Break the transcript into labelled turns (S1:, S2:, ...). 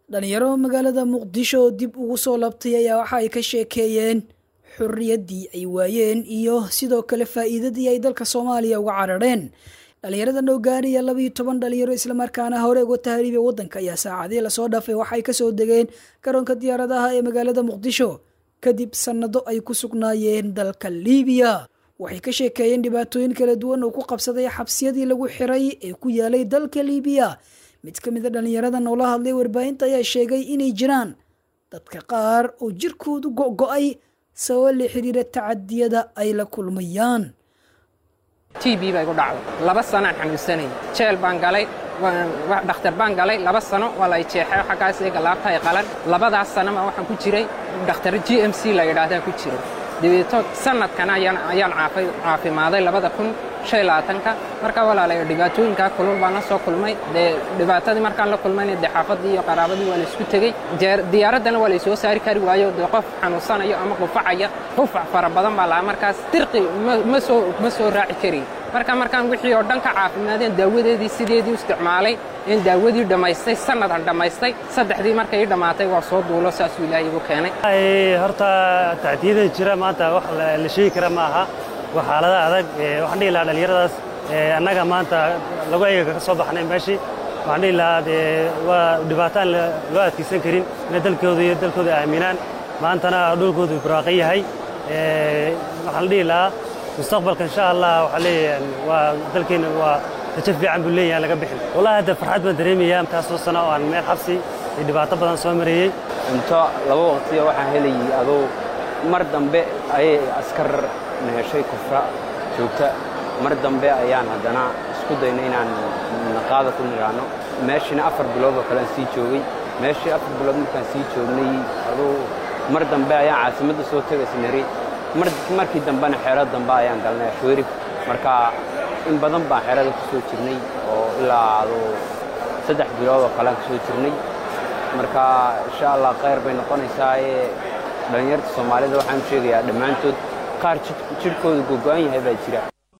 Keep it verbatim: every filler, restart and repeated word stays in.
S1: dhalinyaro magaalada Muqdisho dib ugu soo labtay ayaa waxa ay ka sheekeeyeen xurriyadii ay waayeen iyo sidoo kale faa'iidadii ay dalka Soomaaliya uga carareen. dhalinyarada noo gaaraya laba iyo toban dhalinyaro isla markaana hore uga tahriibay wadanka ayaa saacadii la soo dhaafay waxay ka soo degeen garoonka diyaaradaha ee magaalada Muqdisho kadib sanado ay ku sugnaayeen dalka Liibiya. waxay ka sheekeeyeen dhibaatooyin kala duwan oo ku qabsaday xabsiyadii lagu xiray ee ku yaalay dalka Liibiya. mid ka mid ah dhalinyarada noola hadlay warbaahinta ayaa sheegay inay jiraan dadka qaar oo jirkoodu go'go'ay sabab la xiriira tacadiyada ay la kulmayaan.
S2: T B bay ku dhacday laba sano aan xanuunsanay jeel baan galay wax dhakhtar baan galay laba sano wala ay jeexay xagaas ee galaabta ay qalan labadaas sano ma waxaan ku jiray dhakhtar G M C la yiraahdo ku jiray dibito sanadkan ayaan ayaan caafay caafimaaday labada kun shan iyo labaatanka marka walaalay dhibaatooyinka kulul baan soo kulmay dhibaatadii markaan la kulmayna xaafadii iyo qaraabadii waa la isku tagay diyaaradana waa la soo saari kari waayo qof xanuunsanayo ama qufacaya qufac fara badan baa la markaas tirqi ma soo ma soo raaci kari marka markaan wixii oo dhanka caafimaadeen daawadeedii sideedii u isticmaalay in daawadii dhamaystay sanadan dhamaystay saddexdii markay dhamaatay waa soo duulo saas Ilaahay ugu keenay
S3: ay horta taadiida jira maanta wax la sheegi kara ma aha waxaalada adag waxaan dhigi lahaa dhalinyaradaas annaga maanta lagu ayaga ka soo baxnay meeshii waxaan dhigi lahaa waa dhibaataan loo adkeysan karin in dalkooda iyo dalkooda aaminaan maantana dhulkoodu barwaaqo yahay waxaan dhigi lahaa mustaqbalka insha Allah waxa leeyahay waa dalkeena waa rajo fiican buu leeyahay laga bixin wallahi hada farxad baan dareemayaa taasoo sano oo aan meel xabsi iyo dhibaato badan soo marayay
S4: inta laba waqti waxaan helay adoo mar dambe ay askar neeshay kufra joogta mar dambe ayaan hadana isku daynay inaan naqaada ku niraano meeshina afar bilood oo kale sii joogay meeshii afar bilood markaan sii joognay adoo mar dambe ayaan caasimada soo tagay sinari mar markii dambena xeerad dambe ayaan galnay Shweerif marka in badan baan xeerada ku soo jirnay oo ilaa adoo saddex bilood oo kale ku soo jirnay marka insha Allah khayr bay noqonaysaa ee dhalinyarada Soomaalida waxaan sheegayaa dhamaantood qaar jirkooda go'go'an yahay baa jira